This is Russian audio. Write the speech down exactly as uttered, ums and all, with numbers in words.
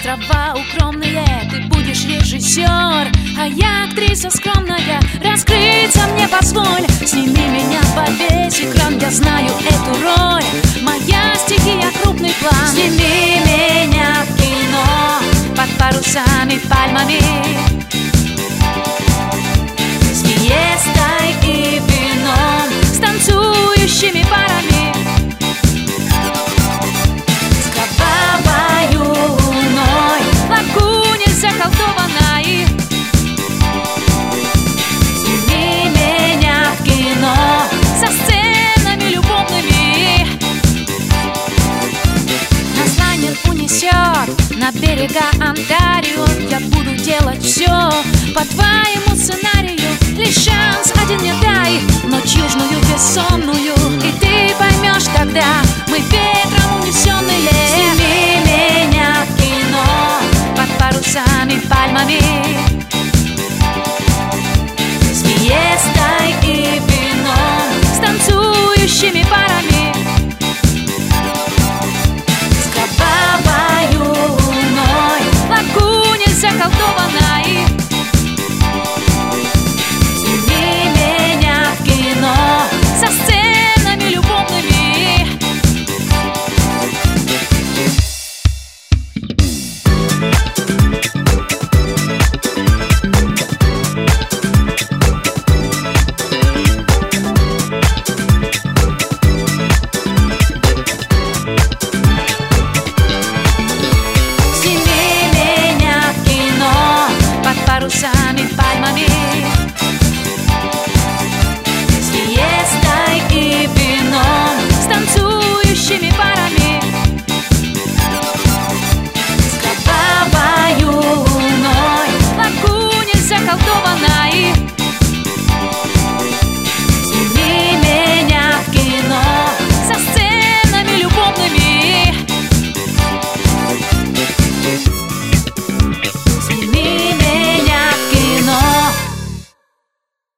Острова укромные, ты будешь режиссер, а я актриса скромная. Раскрыться мне позволь, сними меня, повесь экран, я знаю эту роль. Моя стихия — крупный план. Сними меня в кино под парусами, пальмами, с фиестой и вином, с танцующими парами, с кровавою луной, лагуне заколдованной. Сними меня в кино со сценами любовными. Нас лайнер унесет на берега Онтарио. Я буду делать все по твоей